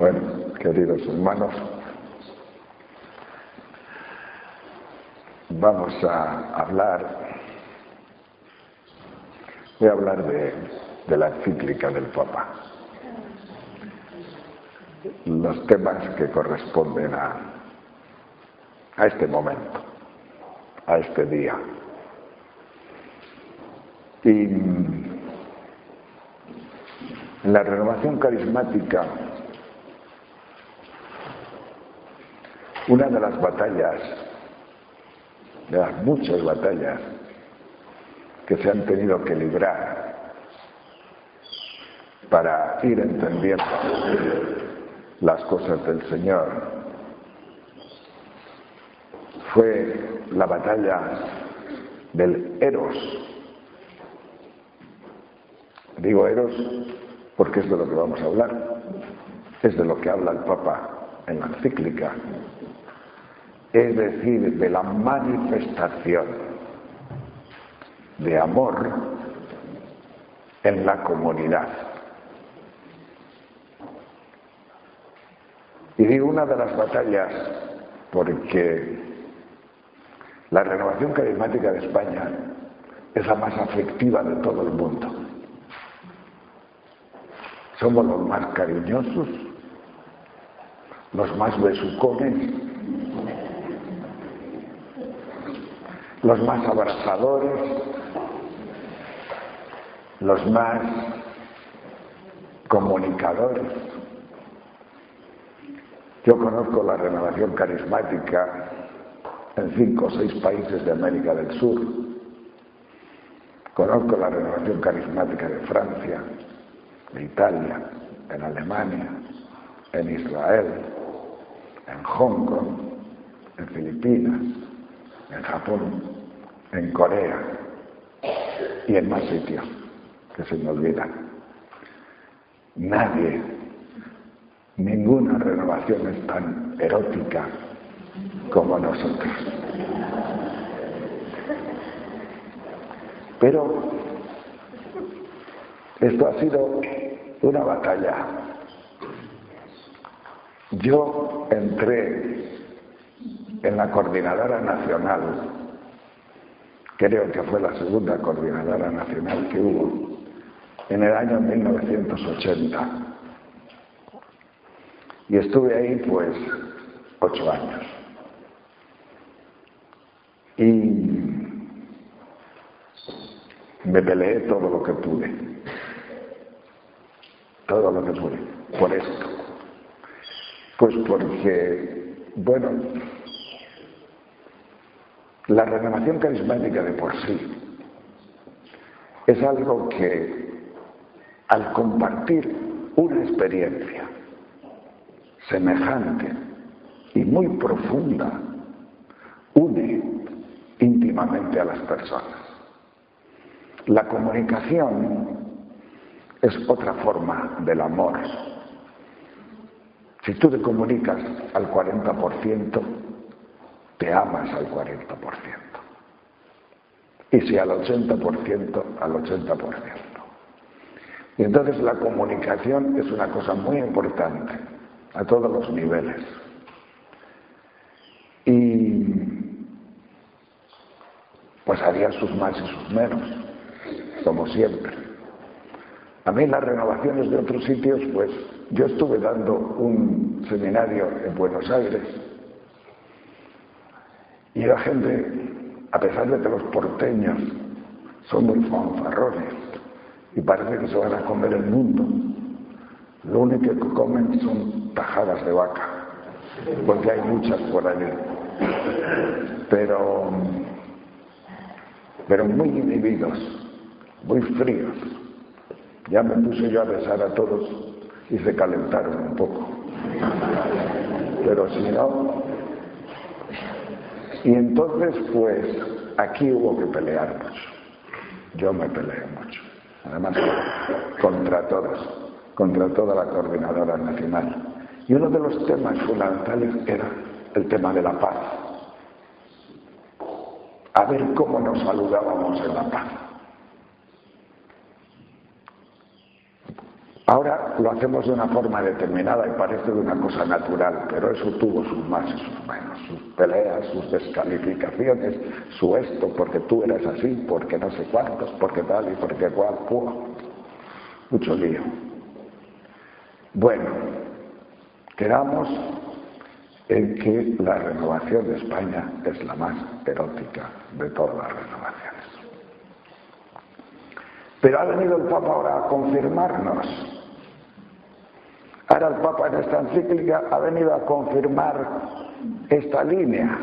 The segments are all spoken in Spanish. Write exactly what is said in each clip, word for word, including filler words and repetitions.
Bueno, queridos hermanos, vamos a hablar, voy a hablar de, de la encíclica del Papa, los temas que corresponden a, a este momento, a este día. Y en la renovación carismática, una de las batallas, de las muchas batallas que se han tenido que librar para ir entendiendo las cosas del Señor, fue la batalla del Eros. Digo Eros porque es de lo que vamos a hablar, es de lo que habla el Papa en la encíclica, es decir, de la manifestación de amor en la comunidad. Y digo una de las batallas porque la renovación carismática de España es la más afectiva de todo el mundo. Somos los más cariñosos, los más besucones, los más abrazadores, los más comunicadores. Yo conozco la renovación carismática en cinco o seis países de América del Sur. Conozco la renovación carismática de Francia, de Italia, en Alemania, en Israel, en Hong Kong, en Filipinas, en Japón, en Corea y en más sitios que se me olvidan. Nadie, ninguna renovación es tan erótica como nosotros. Pero esto ha sido una batalla. Yo entré en la coordinadora nacional, creo que fue la segunda coordinadora nacional que hubo, en el año mil novecientos ochenta. Y estuve ahí pues ocho años. Y me peleé todo lo que pude. Todo lo que pude. Por esto. Pues porque, bueno, la renovación carismática de por sí es algo que, al compartir una experiencia semejante y muy profunda, une íntimamente a las personas. La comunicación es otra forma del amor. Si tú te comunicas al cuarenta por ciento, te amas al cuarenta por ciento. Y si al ochenta por ciento, al ochenta por ciento. Y entonces la comunicación es una cosa muy importante a todos los niveles. Y pues había sus más y sus menos, como siempre. A mí las renovaciones de otros sitios, pues yo estuve dando un seminario en Buenos Aires y la gente, a pesar de que los porteños son muy fanfarrones y parece que se van a comer el mundo, lo único que comen son tajadas de vaca, porque hay muchas por allí. Pero, pero muy inhibidos, muy fríos. Ya me puse yo a besar a todos y se calentaron un poco. Pero si no... Y entonces, pues, aquí hubo que pelear mucho. Yo me peleé mucho. Además, contra todos, contra toda la coordinadora nacional. Y uno de los temas fundamentales era el tema de la paz. A ver cómo nos saludábamos en la paz. Ahora lo hacemos de una forma determinada y parece de una cosa natural, pero eso tuvo sus más y sus menos, sus peleas, sus descalificaciones, su esto, porque tú eres así, porque no sé cuántos, porque tal y porque cual, ¡pua! Mucho lío. Bueno, quedamos en que la renovación de España es la más erótica de todas las renovaciones. Pero ha venido el Papa ahora a confirmarnos. Ahora el Papa en esta encíclica ha venido a confirmar esta línea.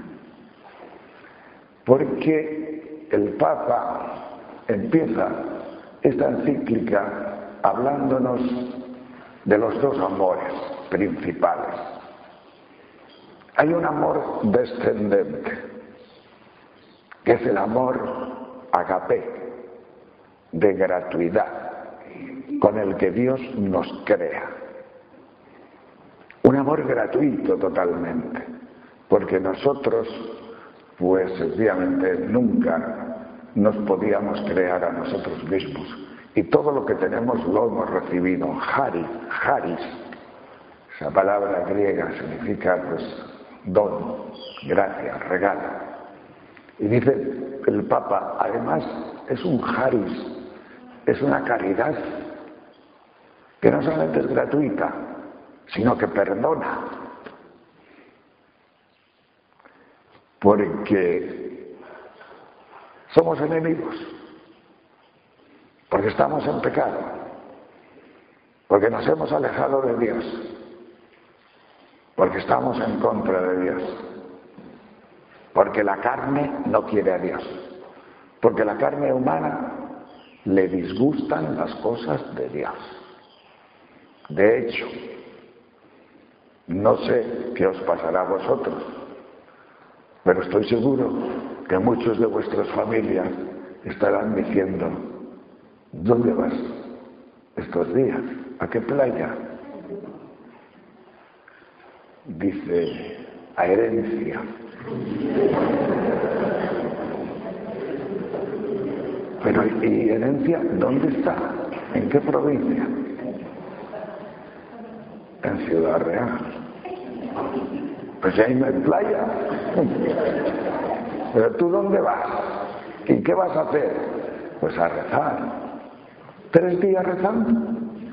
Porque el Papa empieza esta encíclica hablándonos de los dos amores principales. Hay un amor descendente, que es el amor agape, de gratuidad, con el que Dios nos crea. Un amor gratuito totalmente, porque nosotros, pues sencillamente nunca nos podíamos crear a nosotros mismos. Y todo lo que tenemos lo hemos recibido. Charis, charis, esa palabra griega significa pues don, gracia, regalo. Y dice el Papa, además es un charis, es una caridad que no solamente es gratuita, sino que perdona. Porque somos enemigos, porque estamos en pecado, porque nos hemos alejado de Dios, porque estamos en contra de Dios, porque la carne no quiere a Dios, porque la carne humana le disgustan las cosas de Dios. De hecho, no sé qué os pasará a vosotros, pero estoy seguro que muchos de vuestras familias estarán diciendo, ¿dónde vas estos días? ¿A qué playa? Dice, a Herencia. Pero, ¿y Herencia dónde está? ¿En qué provincia? En Ciudad Real. Pues ahí no hay playa. ¿Pero tú dónde vas? ¿Y qué vas a hacer? Pues a rezar. ¿Tres días rezando?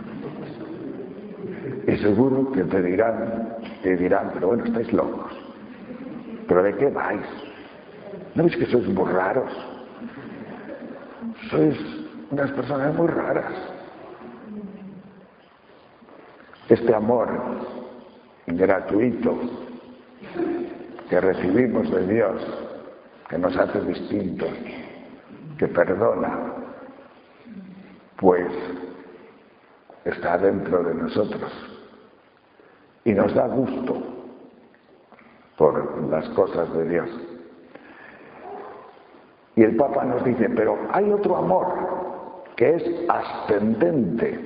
Y seguro que te dirán, te dirán, pero bueno, estáis locos. ¿Pero de qué vais? ¿No veis que sois muy raros? Sois unas personas muy raras. Este amor gratuito que recibimos de Dios, que nos hace distintos, que perdona, pues está dentro de nosotros y nos da gusto por las cosas de Dios. Y el Papa nos dice, pero hay otro amor que es ascendente.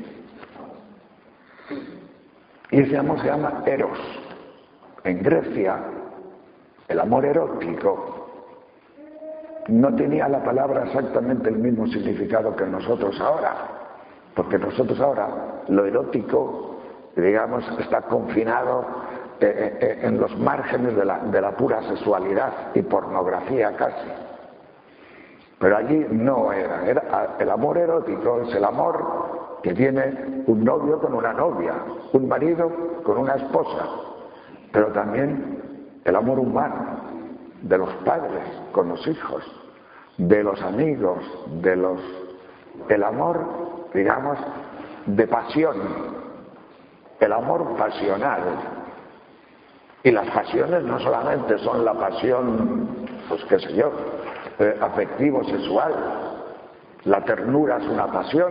Y ese amor se llama eros. En Grecia, el amor erótico no tenía la palabra exactamente el mismo significado que nosotros ahora. Porque nosotros ahora, lo erótico, digamos, está confinado en los márgenes de la, de la pura sexualidad y pornografía casi. Pero allí no era, era el amor erótico, es el amor que tiene un novio con una novia, un marido con una esposa, pero también el amor humano, de los padres con los hijos, de los amigos, de los... el amor, digamos, de pasión, el amor pasional. Y las pasiones no solamente son la pasión, pues qué sé yo, Eh, afectivo, sexual. La ternura es una pasión.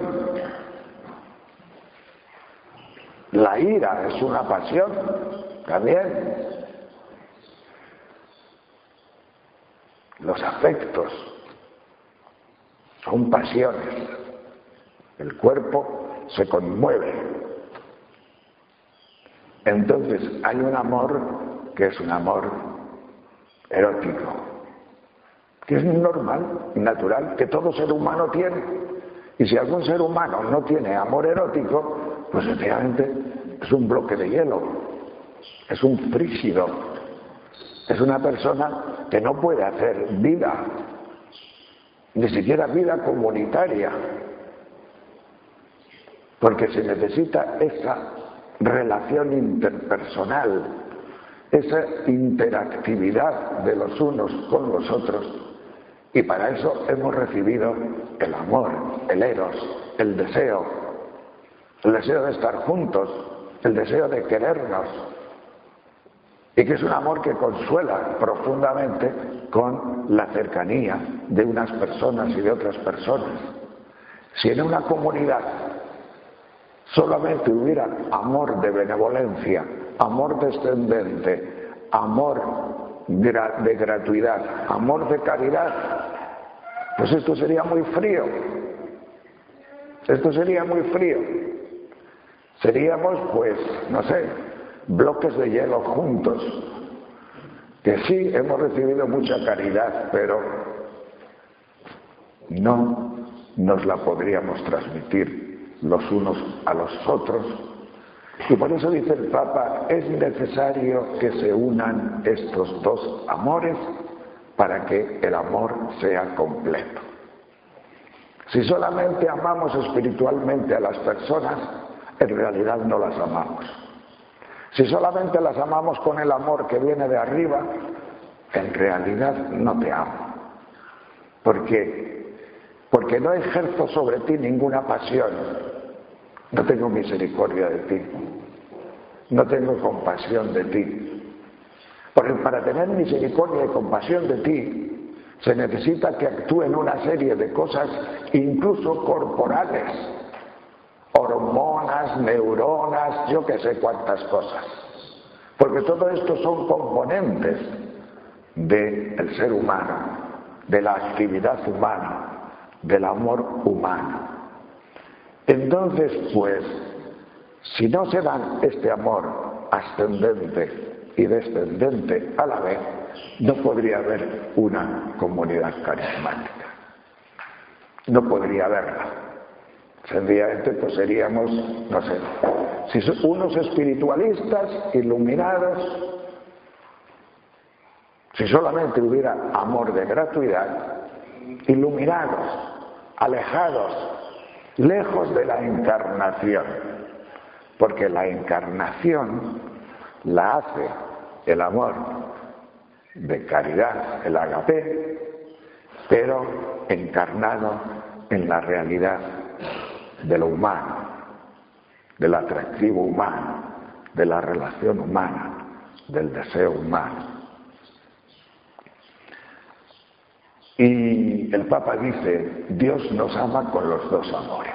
La ira es una pasión también. Los afectos son pasiones. El cuerpo se conmueve. Entonces hay un amor que es un amor erótico, que es normal, natural, que todo ser humano tiene. Y si algún ser humano no tiene amor erótico, pues efectivamente es un bloque de hielo, es un frígido, es una persona que no puede hacer vida, ni siquiera vida comunitaria, porque se necesita esa relación interpersonal, esa interactividad de los unos con los otros, y para eso hemos recibido el amor, el eros, el deseo, el deseo de estar juntos, el deseo de querernos, y que es un amor que consuela profundamente con la cercanía de unas personas y de otras personas. Si en una comunidad solamente hubiera amor de benevolencia, amor descendente, amor de gratuidad, amor de caridad, pues esto sería muy frío. Esto sería muy frío. Seríamos, pues, no sé, bloques de hielo juntos, que sí hemos recibido mucha caridad, pero no nos la podríamos transmitir los unos a los otros. Y por eso dice el Papa, es necesario que se unan estos dos amores para que el amor sea completo. Si solamente amamos espiritualmente a las personas, en realidad no las amamos. Si solamente las amamos con el amor que viene de arriba, en realidad no te amo. ¿Por qué? Porque no ejerzo sobre ti ninguna pasión. No tengo misericordia de ti. No tengo compasión de ti. Porque para tener misericordia y compasión de ti, se necesita que actúen una serie de cosas, incluso corporales. Hormonas, neuronas, yo que sé cuántas cosas. Porque todo esto son componentes del ser humano, de la actividad humana, del amor humano. Entonces, pues, si no se dan este amor ascendente y descendente a la vez, no podría haber una comunidad carismática. No podría haberla. Sencillamente, pues seríamos, no sé, si son unos espiritualistas iluminados, si solamente hubiera amor de gratuidad, iluminados, alejados, lejos de la encarnación, porque la encarnación la hace el amor de caridad, el agape, pero encarnado en la realidad de lo humano, del atractivo humano, de la relación humana, del deseo humano. Y el Papa dice, Dios nos ama con los dos amores,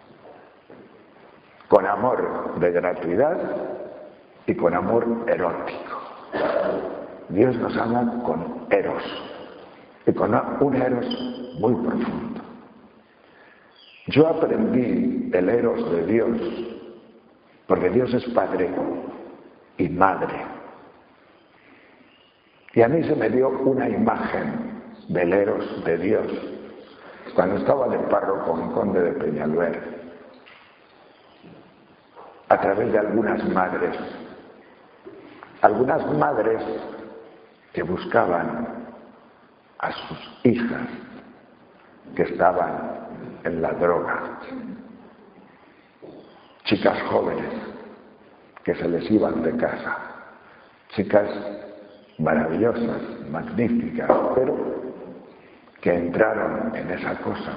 con amor de gratuidad y con amor erótico. Dios nos ama con eros, y con un eros muy profundo. Yo aprendí el eros de Dios, porque Dios es Padre y Madre. Y a mí se me dio una imagen del eros de Dios cuando estaba de párroco en Conde de Peñalver, a través de algunas madres, algunas madres que buscaban a sus hijas que estaban en la droga, chicas jóvenes que se les iban de casa, chicas maravillosas, magníficas, pero que entraron en esa cosa.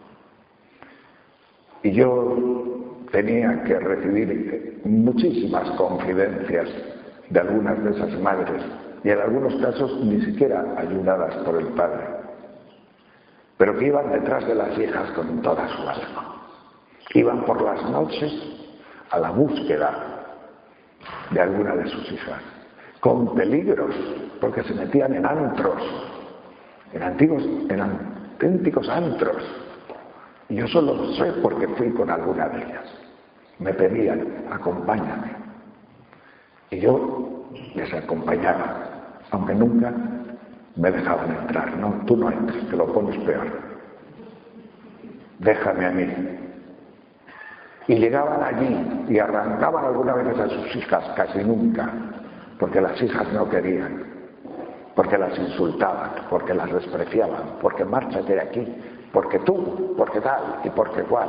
Y yo tenía que recibir muchísimas confidencias de algunas de esas madres, y en algunos casos ni siquiera ayudadas por el padre, pero que iban detrás de las hijas con toda su alma. Iban por las noches a la búsqueda de alguna de sus hijas, con peligros, porque se metían en antros, en antiguos, en auténticos antros. Y yo solo lo sé porque fui con alguna de ellas. Me pedían, acompáñame. Y yo les acompañaba, aunque nunca me dejaban entrar. No, tú no entres, te lo pones peor. Déjame a mí. Y llegaban allí y arrancaban algunas veces a sus hijas, casi nunca, porque las hijas no querían, porque las insultaban, porque las despreciaban, porque márchate de aquí, porque tú, porque tal y porque cual.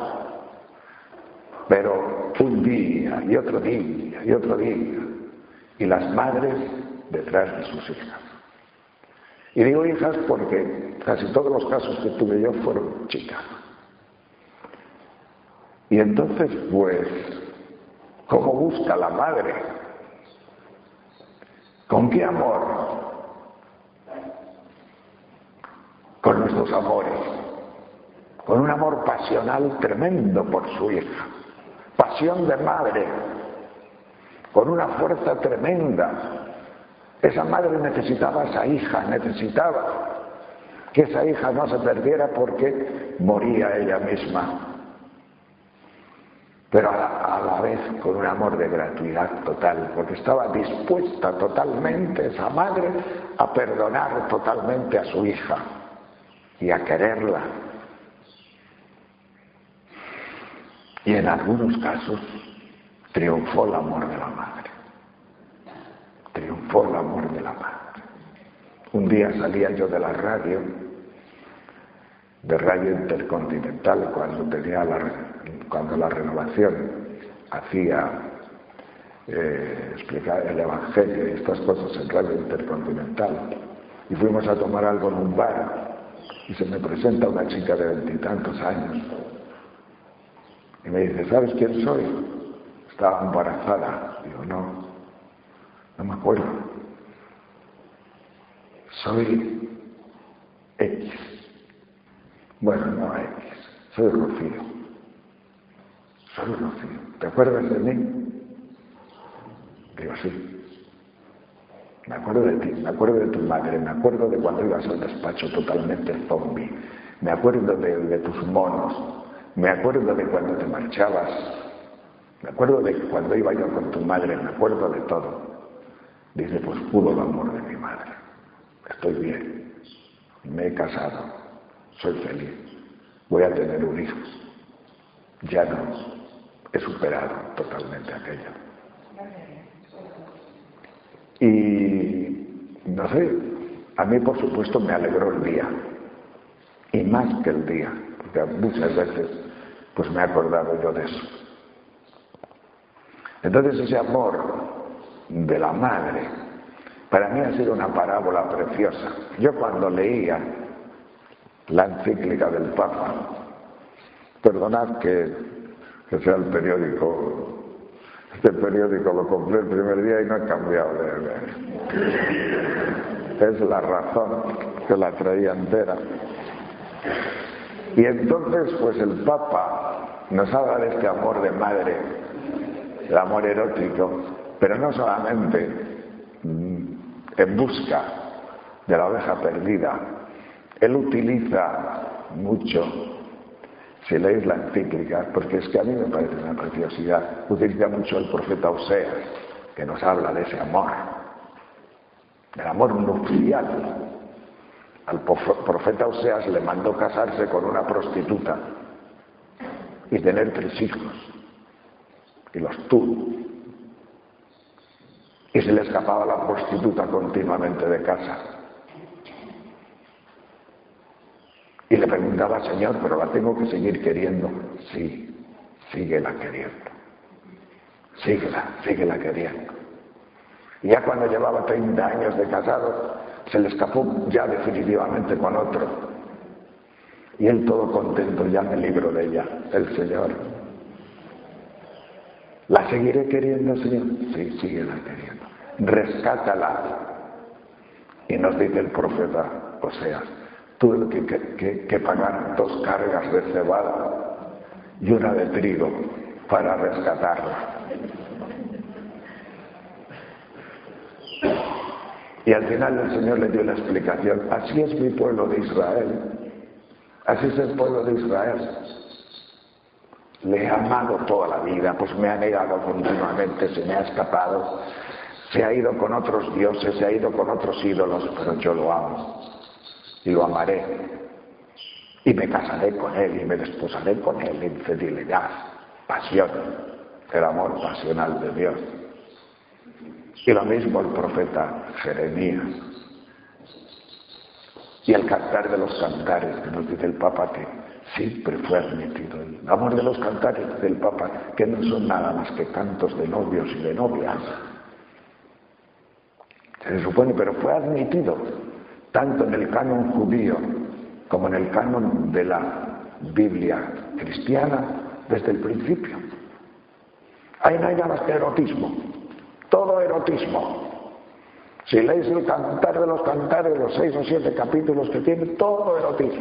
Pero un día y otro día y otro día, y las madres detrás de sus hijas. Y digo hijas porque casi todos los casos que tuve yo fueron chicas. Y entonces, pues, ¿cómo busca la madre? ¿Con qué amor? Con nuestros amores, con un amor pasional tremendo por su hija, pasión de madre, con una fuerza tremenda. Esa madre necesitaba a esa hija, necesitaba que esa hija no se perdiera porque moría ella misma. Pero a la, a la vez con un amor de gratuidad total, porque estaba dispuesta totalmente esa madre a perdonar totalmente a su hija y a quererla. Y en algunos casos triunfó el amor de la madre, triunfó el amor de la madre. Un día salía yo de la radio, de Radio Intercontinental, cuando tenía la, cuando la Renovación hacía eh, explicar el Evangelio y estas cosas en Radio Intercontinental, y fuimos a tomar algo en un bar, y se me presenta una chica de veintitantos años, y me dice, ¿sabes quién soy? Estaba embarazada. Digo, no, no me acuerdo. Soy X. Bueno, no X, soy Rocío. Soy Rocío. ¿Te acuerdas de mí? Digo, sí. Me acuerdo de ti, me acuerdo de tu madre, me acuerdo de cuando ibas al despacho totalmente zombie. Me acuerdo de, de tus monos, me acuerdo de cuando te marchabas, me acuerdo de cuando iba yo con tu madre, me acuerdo de todo. Dice, pues pudo el amor de mi madre. Estoy bien, me he casado. Soy feliz, voy a tener un hijo. Ya no, he superado totalmente aquello. Y no sé, a mí por supuesto me alegró el día, y más que el día, porque muchas veces pues me he acordado yo de eso. Entonces ese amor de la madre para mí ha sido una parábola preciosa. Yo cuando leía la encíclica del Papa, perdonad que, que sea el periódico, este periódico lo compré el primer día y no he cambiado de ver. Es La Razón, que la traía entera. Y entonces pues el Papa nos habla de este amor de madre, el amor erótico, pero no solamente en busca de la oveja perdida. Él utiliza mucho, si leéis la encíclica, porque es que a mí me parece una preciosidad, utiliza mucho el profeta Oseas, que nos habla de ese amor, del amor nupcial. Al profeta Oseas le mandó casarse con una prostituta y tener tres hijos, y los tuvo. Y se le escapaba la prostituta continuamente de casa. Y le preguntaba, Señor, pero la tengo que seguir queriendo. Sí, síguela queriendo. Síguela, síguela queriendo. Y ya cuando llevaba treinta años de casado, se le escapó ya definitivamente con otro. Y él todo contento, ya me libro de ella, el Señor. ¿La seguiré queriendo, Señor? Sí, síguela queriendo. Rescátala. Y nos dice el profeta Oseas, tuve que, que, que pagar dos cargas de cebada y una de trigo para rescatarla. Y al final el Señor le dio la explicación. Así es mi pueblo de Israel. Así es el pueblo de Israel. Le he amado toda la vida, pues me ha negado continuamente, se me ha escapado, se ha ido con otros dioses, se ha ido con otros ídolos, pero yo lo amo. Y lo amaré, y me casaré con él, y me desposaré con él en fidelidad, pasión, el amor pasional de Dios. Y lo mismo el profeta Jeremías. Y el cantar de los cantares, que nos dice el Papa que siempre fue admitido. El amor de los cantares del Papa, que no son nada más que cantos de novios y de novias. Se supone, pero fue admitido tanto en el canon judío como en el canon de la Biblia cristiana desde el principio. Ahí no hay nada más que erotismo, todo erotismo. Si leéis el Cantar de los Cantares, los seis o siete capítulos que tiene, todo erotismo.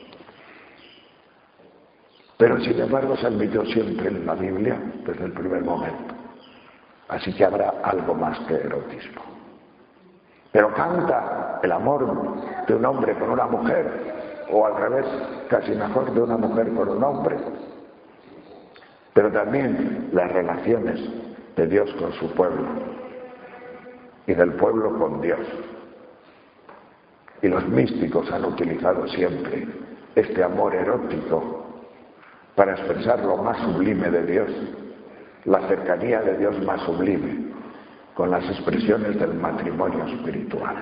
Pero sin embargo se admitió siempre en la Biblia desde el primer momento. Así que habrá algo más que erotismo. Pero canta el amor de un hombre con una mujer, o al revés, casi mejor, de una mujer con un hombre. Pero también las relaciones de Dios con su pueblo y del pueblo con Dios. Y los místicos han utilizado siempre este amor erótico para expresar lo más sublime de Dios, la cercanía de Dios más sublime, con las expresiones del matrimonio espiritual.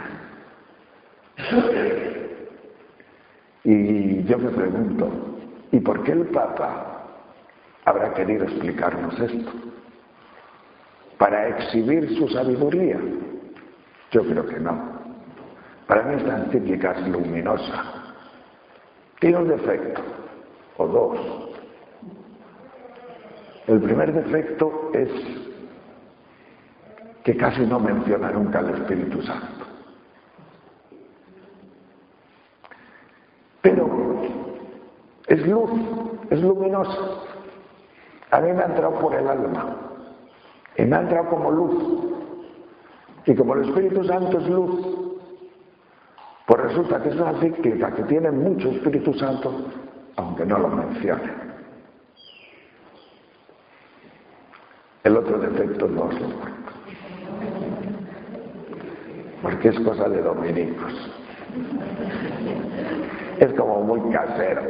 Y yo me pregunto, ¿y por qué el Papa habrá querido explicarnos esto? ¿Para exhibir su sabiduría? Yo creo que no. Para mí esta encíclica es luminosa. Tiene un defecto, o dos. El primer defecto es que casi no menciona nunca al Espíritu Santo. Pero es luz, es luminosa. A mí me ha entrado por el alma y me ha entrado como luz. Y como el Espíritu Santo es luz, pues resulta que es una encíclica que tiene mucho Espíritu Santo, aunque no lo mencione. El otro defecto no os lo cuento, porque es cosa de dominicos. Es como muy casero.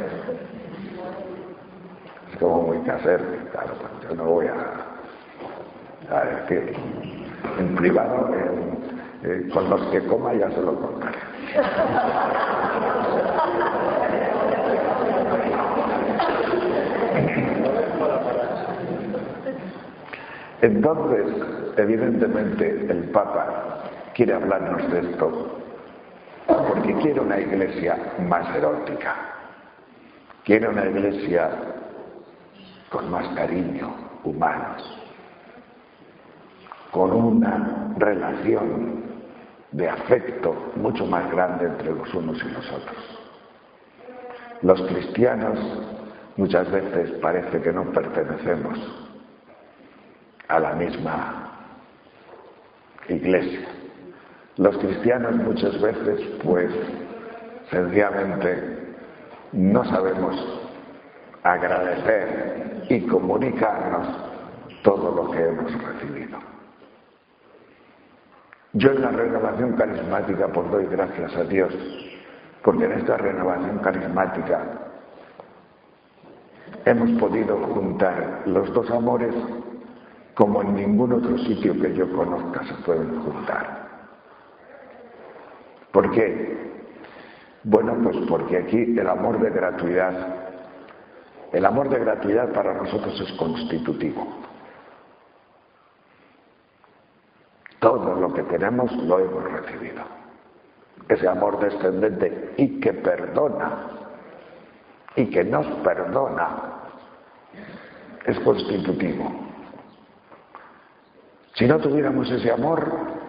Es como muy casero. Claro, pues yo no voy a, a decir. En privado, eh, eh, con los que coma ya se lo contaré. Entonces, evidentemente, el Papa quiere hablarnos de esto porque quiere una iglesia más erótica, quiere una iglesia con más cariño humano, con una relación de afecto mucho más grande entre los unos y los otros. Los cristianos muchas veces parece que no pertenecemos a la misma iglesia. Los cristianos muchas veces, pues, sencillamente no sabemos agradecer y comunicarnos todo lo que hemos recibido. Yo en la renovación carismática pues doy gracias a Dios, porque en esta renovación carismática hemos podido juntar los dos amores como en ningún otro sitio que yo conozca se pueden juntar. ¿Por qué? Bueno, pues porque aquí el amor de gratuidad, el amor de gratuidad para nosotros es constitutivo. Todo lo que tenemos lo hemos recibido. Ese amor descendente y que perdona, y que nos perdona, es constitutivo. Si no tuviéramos ese amor,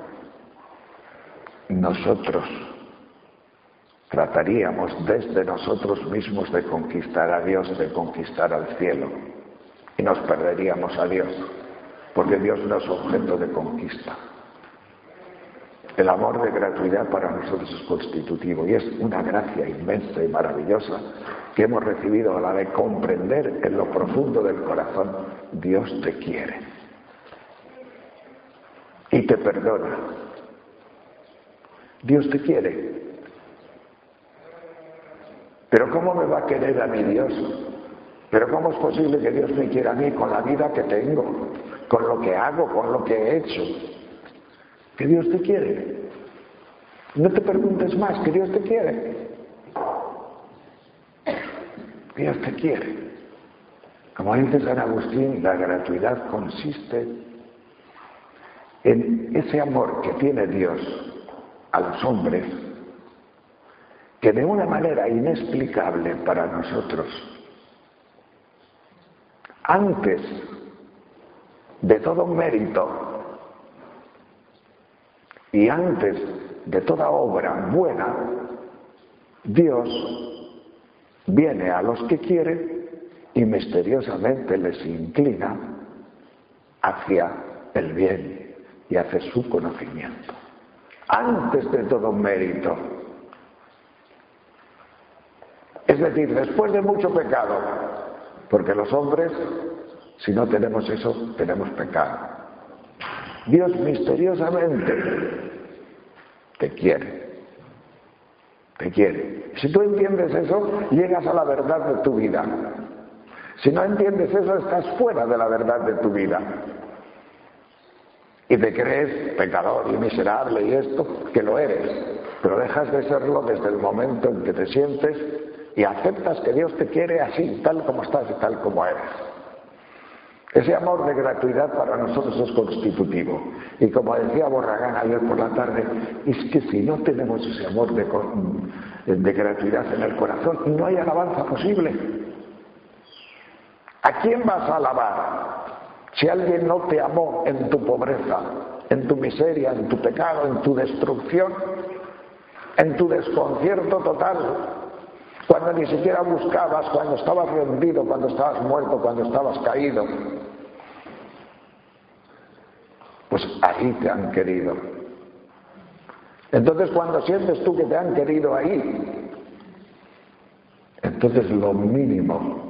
nosotros trataríamos desde nosotros mismos de conquistar a Dios, de conquistar al cielo, y nos perderíamos a Dios, porque Dios no es objeto de conquista. El amor de gratuidad para nosotros es constitutivo y es una gracia inmensa y maravillosa que hemos recibido a la de comprender en lo profundo del corazón: Dios te quiere y te perdona. Dios te quiere. Pero ¿cómo me va a querer a mi Dios Pero ¿cómo es posible que Dios me quiera a mí con la vida que tengo, con lo que hago, con lo que he hecho? Que Dios te quiere. No te preguntes más, que Dios te quiere. Dios te quiere. Como dice San Agustín, la gratuidad consiste en ese amor que tiene Dios a los hombres, que de una manera inexplicable para nosotros, antes de todo mérito y antes de toda obra buena, Dios viene a los que quiere y misteriosamente les inclina hacia el bien y hacia su conocimiento. Antes de todo mérito. Es decir, después de mucho pecado, porque los hombres, si no tenemos eso, tenemos pecado. Dios misteriosamente te quiere, te quiere. Si tú entiendes eso, llegas a la verdad de tu vida. Si no entiendes eso, estás fuera de la verdad de tu vida. Y te crees pecador y miserable y esto, que lo eres, pero dejas de serlo desde el momento en que te sientes y aceptas que Dios te quiere así, tal como estás y tal como eres. Ese amor de gratuidad para nosotros es constitutivo. Y como decía Borragán ayer por la tarde, es que si no tenemos ese amor de, de gratuidad en el corazón, no hay alabanza posible. ¿A quién vas a alabar? Si alguien no te amó en tu pobreza, en tu miseria, en tu pecado, en tu destrucción, en tu desconcierto total, cuando ni siquiera buscabas, cuando estabas rendido, cuando estabas muerto, cuando estabas caído, pues ahí te han querido. Entonces, cuando sientes tú que te han querido ahí, entonces lo mínimo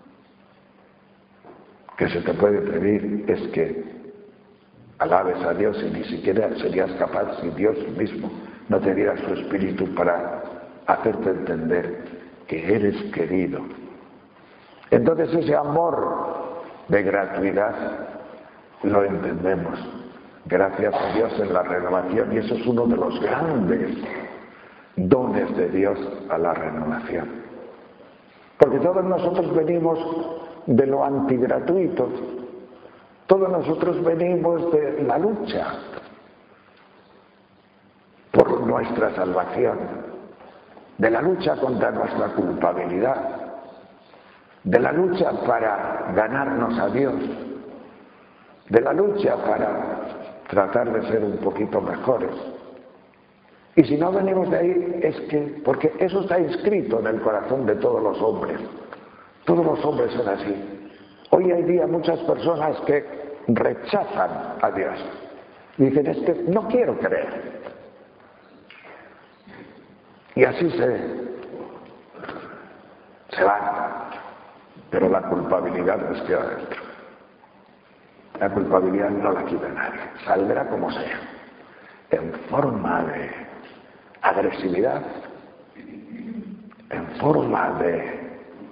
que se te puede pedir es que alabes a Dios, y ni siquiera serías capaz si Dios mismo no te diera su espíritu para hacerte entender que eres querido. Entonces ese amor de gratuidad lo entendemos gracias a Dios en la renovación, y eso es uno de los grandes dones de Dios a la renovación. Porque todos nosotros venimos de lo antigratuito, todos nosotros venimos de la lucha por nuestra salvación, de la lucha contra nuestra culpabilidad, de la lucha para ganarnos a Dios, de la lucha para tratar de ser un poquito mejores. Y si no venimos de ahí es que, porque eso está inscrito en el corazón de todos los hombres. Todos los hombres son así. Hoy hay día muchas personas que rechazan a Dios. Dicen, es que no quiero creer. Y así se, se van. Pero la culpabilidad les queda dentro. La culpabilidad no la quita nadie. Saldrá como sea. En forma de agresividad, en forma de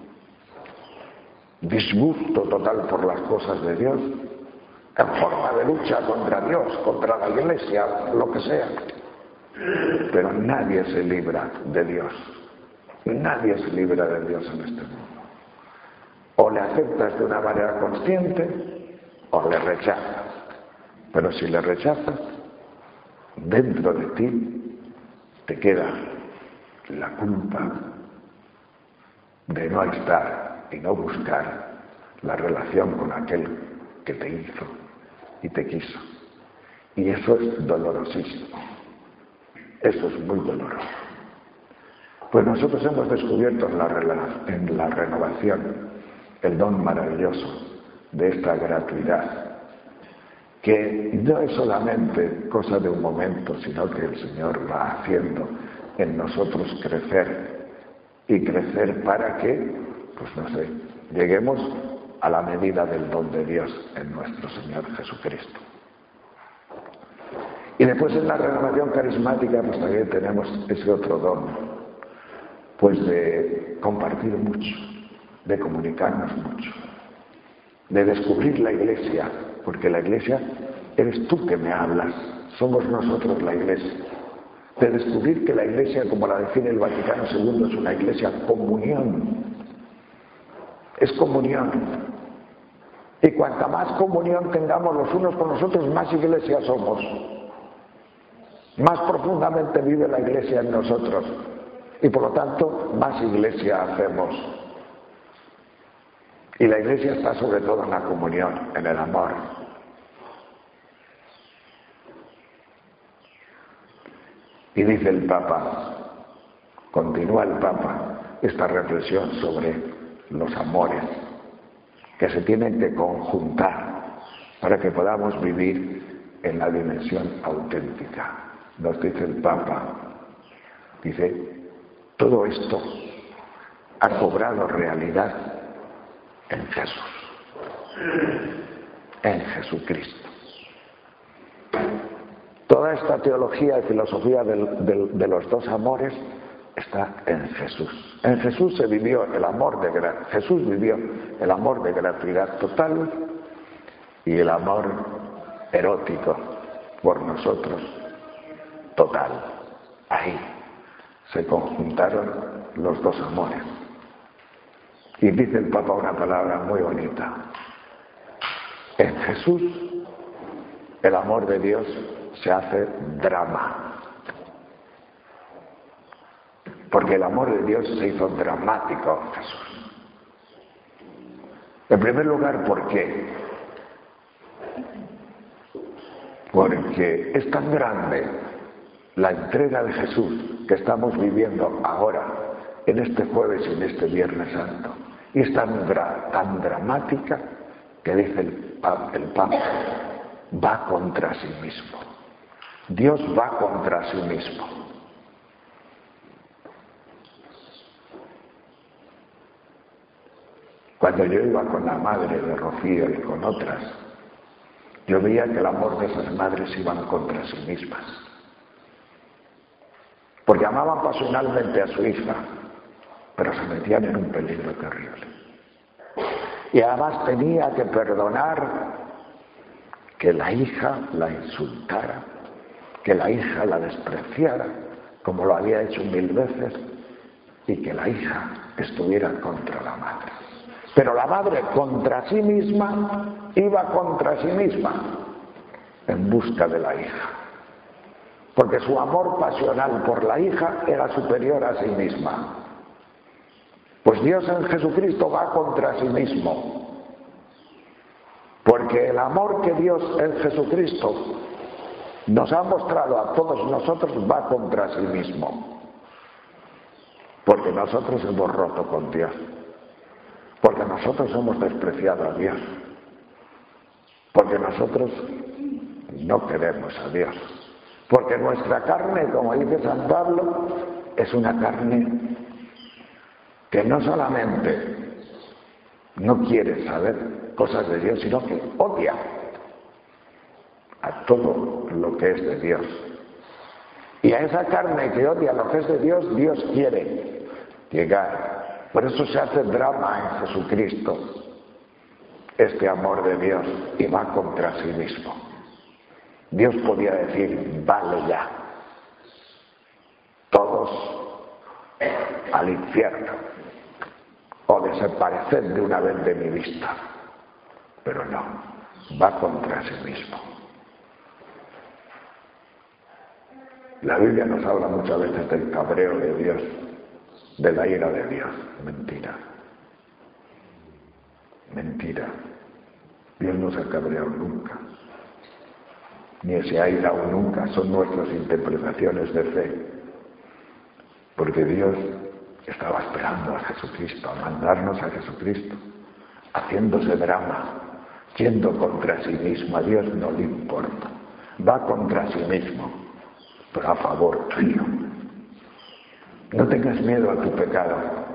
disgusto total por las cosas de Dios, en forma de lucha contra Dios, contra la Iglesia, lo que sea. Pero nadie se libra de Dios. Nadie se libra de Dios en este mundo. O le aceptas de una manera consciente o le rechazas. Pero si le rechazas, dentro de ti te queda la culpa de no estar y no buscar la relación con aquel que te hizo y te quiso. Y eso es dolorosísimo. Eso es muy doloroso. Pues nosotros hemos descubierto en la, en la renovación el don maravilloso de esta gratuidad, que no es solamente cosa de un momento, sino que el Señor va haciendo en nosotros crecer, y crecer para que, pues no sé, lleguemos a la medida del don de Dios en nuestro Señor Jesucristo. Y después en la renovación carismática pues también tenemos ese otro don, pues de compartir mucho, de comunicarnos mucho, de descubrir la Iglesia, porque la Iglesia eres tú que me hablas, somos nosotros la Iglesia, de descubrir que la Iglesia, como la define el Vaticano segundo, es una Iglesia comunión, es comunión, y cuanta más comunión tengamos los unos con los otros, más Iglesia somos, más profundamente vive la Iglesia en nosotros, y por lo tanto más Iglesia hacemos. Y la Iglesia está sobre todo en la comunión, en el amor. Y dice el Papa, continúa el Papa, esta reflexión sobre los amores que se tienen que conjuntar para que podamos vivir en la dimensión auténtica. Nos dice el Papa, dice, todo esto ha cobrado realidad en Jesús, en Jesucristo. Toda esta teología y filosofía del, del, de los dos amores está en Jesús. En Jesús se vivió el amor de gra- Jesús vivió el amor de gratuidad total y el amor erótico por nosotros total. Ahí se conjuntaron los dos amores. Y dice el Papa una palabra muy bonita. En Jesús el amor de Dios se hace drama. Porque el amor de Dios se hizo dramático en Jesús. En primer lugar, ¿por qué? Porque es tan grande la entrega de Jesús que estamos viviendo ahora, en este jueves y en este Viernes Santo. Y es tan, tan dramática que dice el, el Papa, va contra sí mismo. Dios va contra sí mismo. Cuando yo iba con la madre de Rocío y con otras, yo veía que el amor de esas madres iban contra sí mismas. Porque amaban pasionalmente a su hija, pero se metían en un peligro terrible. Y además tenía que perdonar que la hija la insultara, que la hija la despreciara, como lo había hecho mil veces, y que la hija estuviera contra la madre. Pero la madre contra sí misma iba contra sí misma en busca de la hija. Porque su amor pasional por la hija era superior a sí misma. Pues Dios en Jesucristo va contra sí mismo. Porque el amor que Dios en Jesucristo nos ha mostrado a todos nosotros va contra sí mismo. Porque nosotros hemos roto con Dios. Porque nosotros hemos despreciado a Dios. Porque nosotros no queremos a Dios. Porque nuestra carne, como dice San Pablo, es una carne que no solamente no quiere saber cosas de Dios, sino que odia a todo lo que es de Dios. Y a esa carne que odia lo que es de Dios, Dios quiere llegar. Por eso se hace drama en Jesucristo, este amor de Dios, y va contra sí mismo. Dios podía decir, vale ya, todos al infierno, o desapareced de una vez de mi vista. Pero no, va contra sí mismo. La Biblia nos habla muchas veces del cabreo de Dios, de la ira de Dios. Mentira. Mentira. Dios no se ha cabreado nunca. Ni se ha irado nunca. Son nuestras interpretaciones de fe. Porque Dios estaba esperando a Jesucristo, a mandarnos a Jesucristo, haciéndose drama, yendo contra sí mismo. A Dios no le importa. Va contra sí mismo, pero a favor tuyo. No tengas miedo a tu pecado,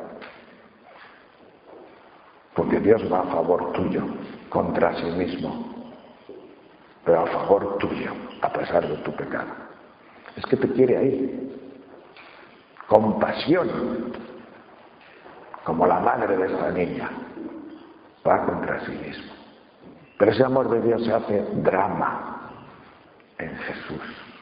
porque Dios va a favor tuyo, contra sí mismo, pero a favor tuyo, a pesar de tu pecado. Es que te quiere ahí, con pasión, como la madre de esta niña, va contra sí mismo. Pero ese amor de Dios se hace drama en Jesús.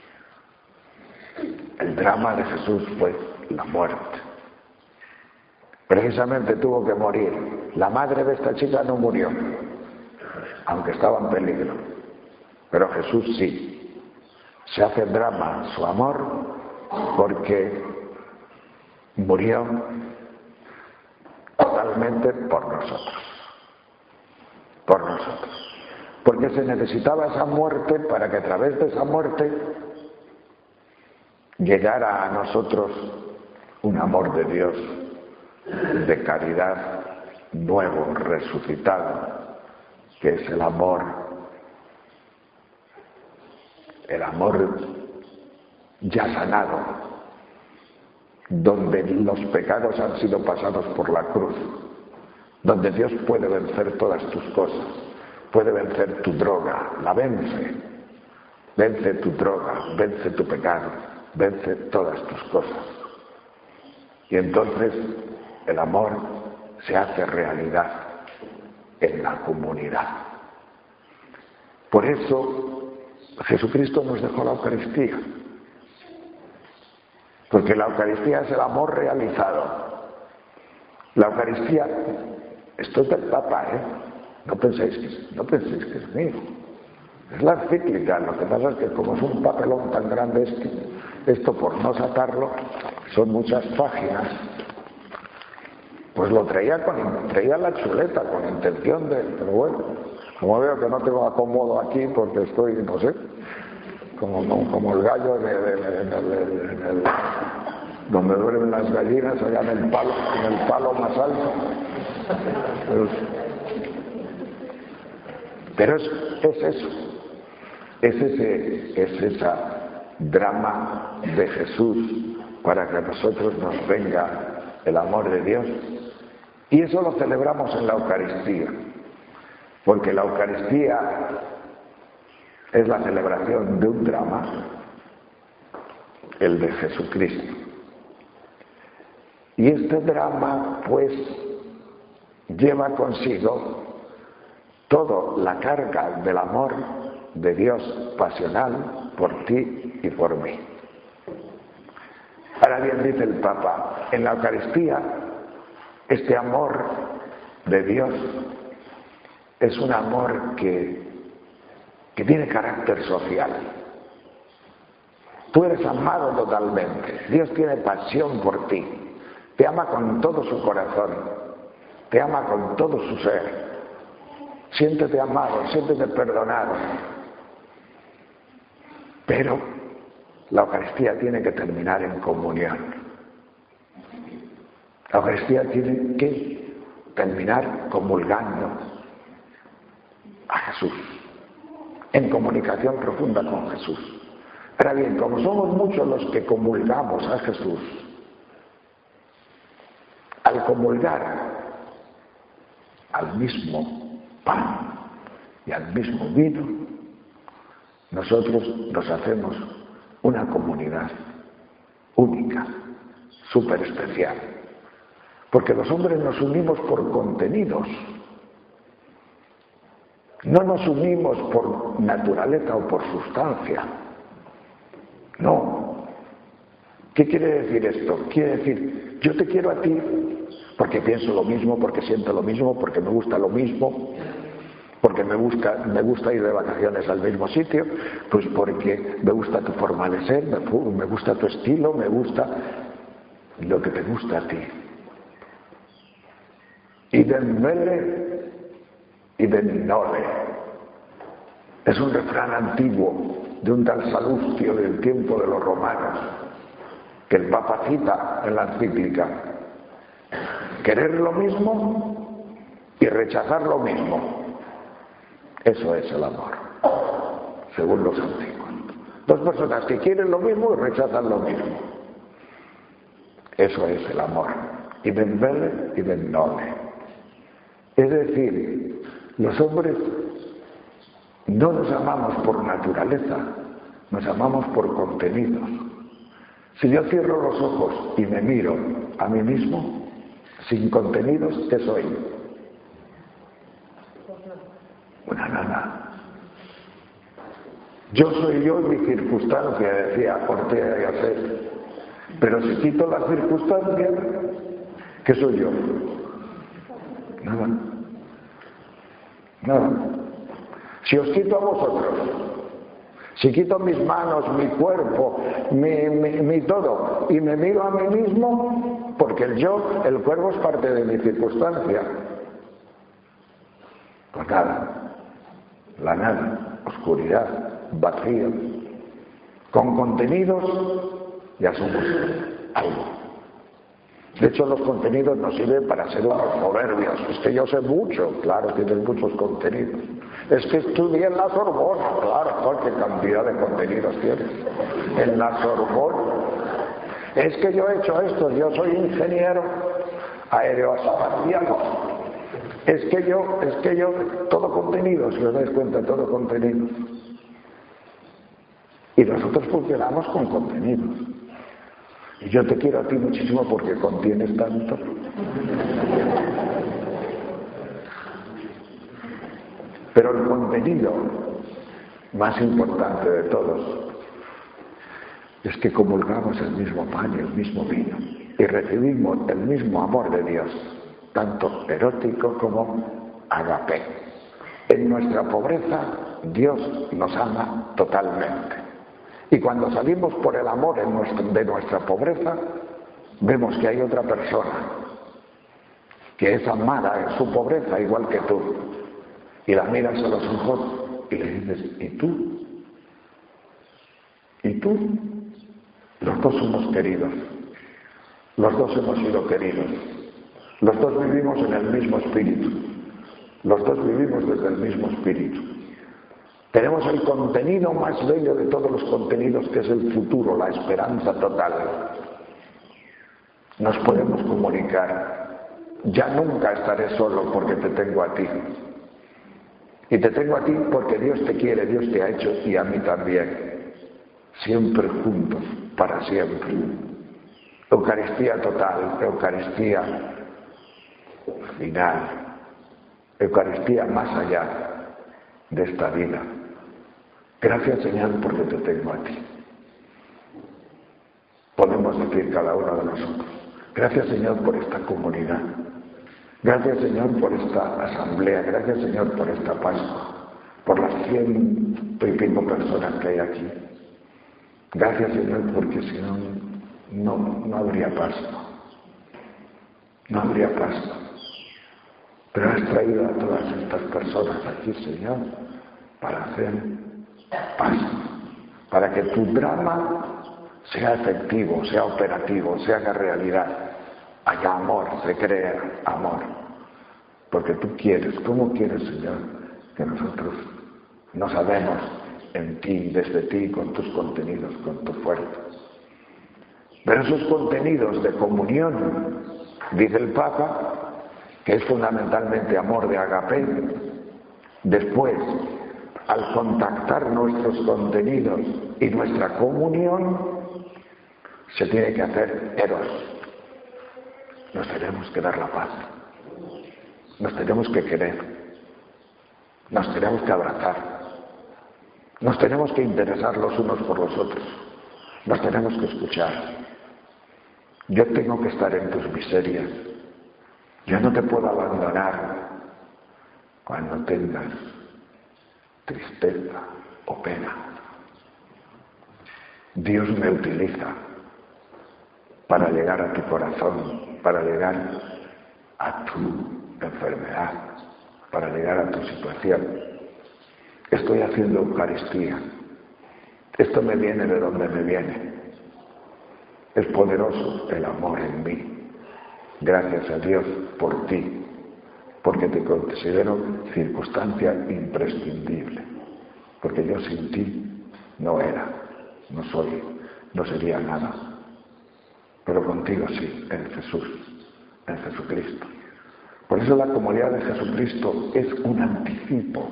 El drama de Jesús fue la muerte. Precisamente tuvo que morir. La madre de esta chica no murió, aunque estaba en peligro. Pero Jesús sí. Se hace drama su amor porque murió totalmente por nosotros. Por nosotros. Porque se necesitaba esa muerte para que a través de esa muerte llegara a nosotros un amor de Dios de caridad nuevo, resucitado, que es el amor, el amor ya sanado, donde los pecados han sido pasados por la cruz, donde Dios puede vencer todas tus cosas, puede vencer tu droga, la vence, vence tu droga, vence tu pecado, vence todas tus cosas. Y entonces el amor se hace realidad en la comunidad. Por eso Jesucristo nos dejó la Eucaristía, porque la Eucaristía es el amor realizado. La Eucaristía, esto es del Papa, ¿eh? No penséis que, no penséis que es mío. Es la encíclica. Lo que pasa es que como es un papelón tan grande, es que esto, por no sacarlo, son muchas páginas. Pues lo traía con traía la chuleta con intención de, pero bueno, como veo que no tengo acomodo aquí porque estoy, no sé, como, como, como el gallo de, de, de, de, de, de, de, donde duermen las gallinas, allá en el palo, en el palo más alto. Pero, pero es, es eso, es ese, es esa drama de Jesús para que a nosotros nos venga el amor de Dios. Y eso lo celebramos en la Eucaristía, porque la Eucaristía es la celebración de un drama, el de Jesucristo. Y este drama, pues, lleva consigo toda la carga del amor de Dios pasional por ti y por mí. Ahora bien, dice el Papa, en la Eucaristía, este amor de Dios es un amor que, que tiene carácter social. Tú eres amado totalmente. Dios tiene pasión por ti. Te ama con todo su corazón. Te ama con todo su ser. Siéntete amado, siéntete perdonado. Pero la Eucaristía tiene que terminar en comunión. La Eucaristía tiene que terminar comulgando a Jesús, en comunicación profunda con Jesús. Ahora bien, como somos muchos los que comulgamos a Jesús, al comulgar al mismo pan y al mismo vino, nosotros nos hacemos una comunidad única, súper especial. Porque los hombres nos unimos por contenidos. No nos unimos por naturaleza o por sustancia. No. ¿Qué quiere decir esto? Quiere decir, yo te quiero a ti porque pienso lo mismo, porque siento lo mismo, porque me gusta lo mismo, porque me gusta, me gusta ir de vacaciones al mismo sitio, pues porque me gusta tu forma de ser, me, me gusta tu estilo, me gusta lo que te gusta a ti. Idem mele, idem nole. Es un refrán antiguo de un tal Salustio del tiempo de los romanos, que el Papa cita en la encíclica. Querer lo mismo y rechazar lo mismo. Eso es el amor, según los antiguos. Dos personas que quieren lo mismo y rechazan lo mismo. Eso es el amor. Idem mele, idem nole. Es decir, los hombres no nos amamos por naturaleza, nos amamos por contenidos. Si yo cierro los ojos y me miro a mí mismo, Sin contenidos, ¿qué soy? Una nada. Yo soy yo en mi circunstancia, decía Ortega y Gasset. Pero si quito las circunstancias, ¿qué soy yo? Nada. Nada. Si os quito a vosotros, si quito mis manos, mi cuerpo, mi, mi, mi todo, y me miro a mí mismo, porque el yo, el cuerpo es parte de mi circunstancia, pues nada, la nada, oscuridad, vacío, con contenidos ya somos algo. De hecho, los contenidos nos sirven para ser unos soberbios. Es que yo sé mucho, claro, tienes muchos contenidos. Es que estudié en la Sorbona, claro, qué cantidad de contenidos tienes. En la Sorbona. Es que yo he hecho esto, yo soy ingeniero aeroespacial. Es que yo, es que yo, todo contenido, si os dais cuenta, todo contenido. Y nosotros funcionamos con contenidos. Y yo te quiero a ti muchísimo porque contienes tanto. Pero el contenido más importante de todos es que comulgamos el mismo pan y el mismo vino y recibimos el mismo amor de Dios, tanto erótico como agape. En nuestra pobreza, Dios nos ama totalmente. Y cuando salimos por el amor en nuestro, de nuestra pobreza, vemos que hay otra persona que es amada en su pobreza igual que tú. Y la miras a los ojos y le dices, ¿y tú? ¿Y tú? Los dos somos queridos. Los dos hemos sido queridos. Los dos vivimos en el mismo espíritu. Los dos vivimos desde el mismo espíritu. Tenemos el contenido más bello de todos los contenidos, que es el futuro, la esperanza total. Nos podemos comunicar. Ya nunca estaré solo porque te tengo a ti. Y te tengo a ti porque Dios te quiere, Dios te ha hecho y a mí también. Siempre juntos, para siempre. Eucaristía total, Eucaristía final, Eucaristía más allá de esta vida. Gracias, Señor, porque te tengo a ti. Podemos decir cada uno de nosotros. Gracias, Señor, por esta comunidad. Gracias, Señor, por esta asamblea. Gracias, Señor, por esta Pascua. Por las ciento y pico personas que hay aquí. Gracias, Señor, porque si no, no, no habría Pascua. No habría Pascua. Pero has traído a todas estas personas aquí, Señor, para hacer Pascua. Para que tu drama sea efectivo, sea operativo, se haga realidad. Haya amor, se crea amor. Porque tú quieres, ¿cómo quieres, Señor, que nosotros nos amemos en ti, desde ti, con tus contenidos, con tu fuerza? Pero esos contenidos de comunión, dice el Papa, que es fundamentalmente amor de agape, después, al contactar nuestros contenidos y nuestra comunión, se tiene que hacer eros. Nos tenemos que dar la paz. Nos tenemos que querer. Nos tenemos que abrazar. Nos tenemos que interesar los unos por los otros. Nos tenemos que escuchar. Yo tengo que estar en tus miserias. Yo no te puedo abandonar cuando tengas tristeza o pena. Dios me utiliza para llegar a tu corazón, para llegar a tu enfermedad, para llegar a tu situación. Estoy haciendo Eucaristía. Esto me viene de donde me viene. Es poderoso el amor en mí. Gracias a Dios por ti, porque te considero circunstancia imprescindible. Porque yo sin ti no era, no soy, no sería nada. Pero contigo sí, en Jesús, en Jesucristo. Por eso la comunidad de Jesucristo es un anticipo.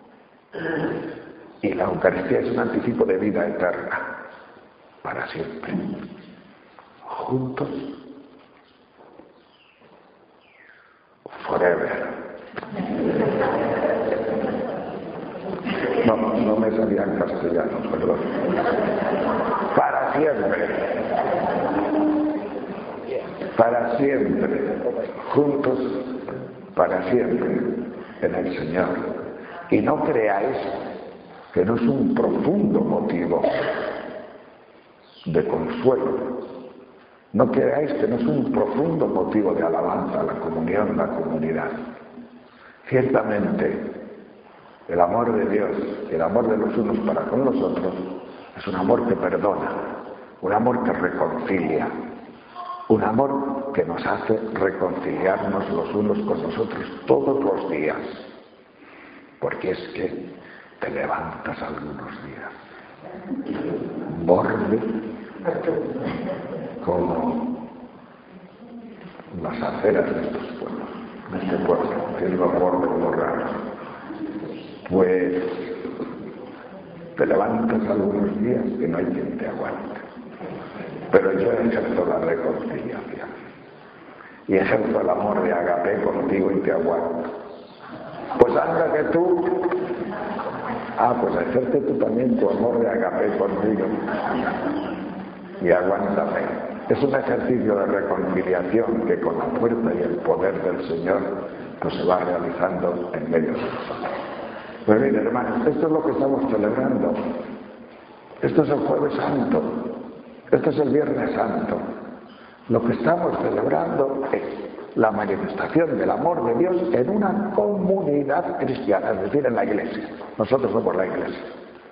Y la Eucaristía es un anticipo de vida eterna, para siempre. Juntos, forever. No, no me salía en castellano, perdón. Para siempre. Para siempre. Juntos, para siempre, en el Señor. Y no creáis que no es un profundo motivo de consuelo. No creáis que no es un profundo motivo de alabanza, la comunión, la comunidad. Ciertamente, el amor de Dios, el amor de los unos para con los otros, es un amor que perdona, un amor que reconcilia, un amor que nos hace reconciliarnos los unos con los otros todos los días. Porque es que te levantas algunos días, borde, como las aceras de estos pueblos, de este pueblo, tiene los bordes muy raros. Pues te levantas algunos días y no hay quien te aguante. Pero yo ejerzo la reconciliación y ejerzo el amor de agape contigo y te aguanto. Pues anda que tú, ah, pues ejerce tú también tu amor de agape conmigo y aguántame. Es un ejercicio de reconciliación que con la fuerza y el poder del Señor pues se va realizando en medio de nosotros. Pues bien, hermanos, esto es lo que estamos celebrando. Esto es el Jueves Santo. Esto es el Viernes Santo. Lo que estamos celebrando es la manifestación del amor de Dios en una comunidad cristiana, es decir, en la Iglesia. Nosotros somos la Iglesia.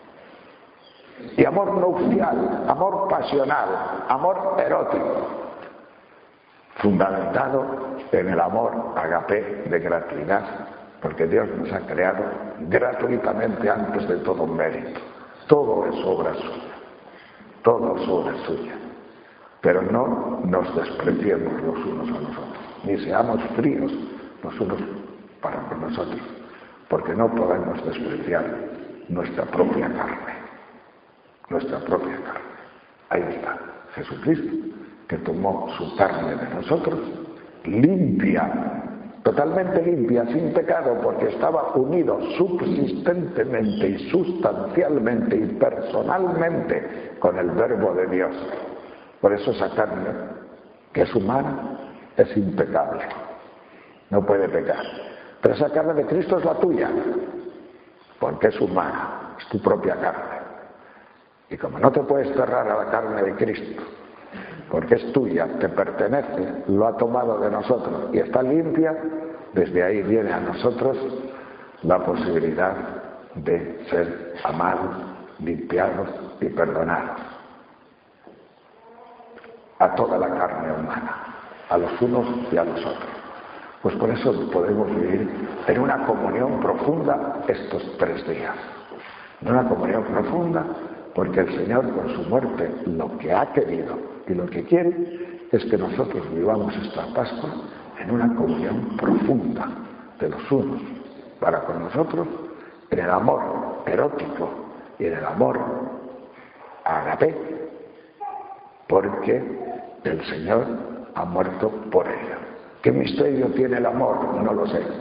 Y amor nupcial, amor pasional, amor erótico, fundamentado en el amor agape de gratuidad, porque Dios nos ha creado gratuitamente antes de todo mérito. Todo es obra suya, todo es obra suya. Pero no nos despreciemos los unos a los otros, ni seamos fríos los unos para con nosotros, porque no podemos despreciar nuestra propia carne, nuestra propia carne. Ahí está Jesucristo, que tomó su carne de nosotros, limpia, totalmente limpia, sin pecado, porque estaba unido subsistentemente y sustancialmente y personalmente con el Verbo de Dios. Por eso esa carne, que es humana, es impecable, no puede pecar. Pero esa carne de Cristo es la tuya, porque es humana, es tu propia carne. Y como no te puedes cerrar a la carne de Cristo, porque es tuya, te pertenece, lo ha tomado de nosotros y está limpia, desde ahí viene a nosotros la posibilidad de ser amados, limpiados y perdonados. A toda la carne humana, a los unos y a los otros. Pues por eso podemos vivir en una comunión profunda estos tres días. En una comunión profunda, porque el Señor con su muerte lo que ha querido y lo que quiere es que nosotros vivamos esta Pascua en una comunión profunda de los unos para con nosotros, en el amor erótico y en el amor agape, porque el Señor ha muerto por ella. ¿Qué misterio tiene el amor? No lo sé.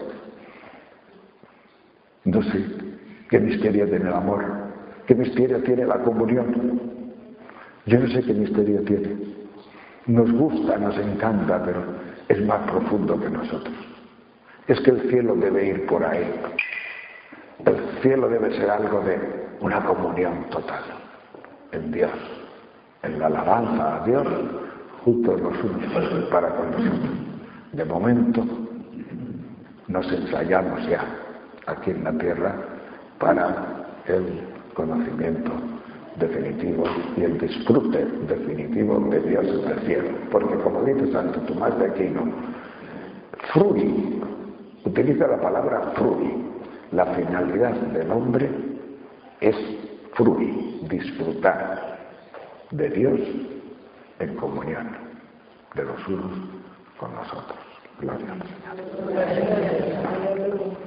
No sé qué misterio tiene el amor. ¿Qué misterio tiene la comunión? Yo no sé qué misterio tiene. Nos gusta, nos encanta, pero es más profundo que nosotros. Es que el cielo debe ir por ahí. El cielo debe ser algo de una comunión total en Dios, en la alabanza a Dios, juntos los unos para con nosotros. De momento nos ensayamos ya aquí en la tierra para el conocimiento definitivo y el disfrute definitivo de Dios en el cielo. Porque como dice Santo Tomás de Aquino, frui, utiliza la palabra frui. La finalidad del hombre es frui, disfrutar de Dios en comunión, de los unos con los otros. Gloria al Señor.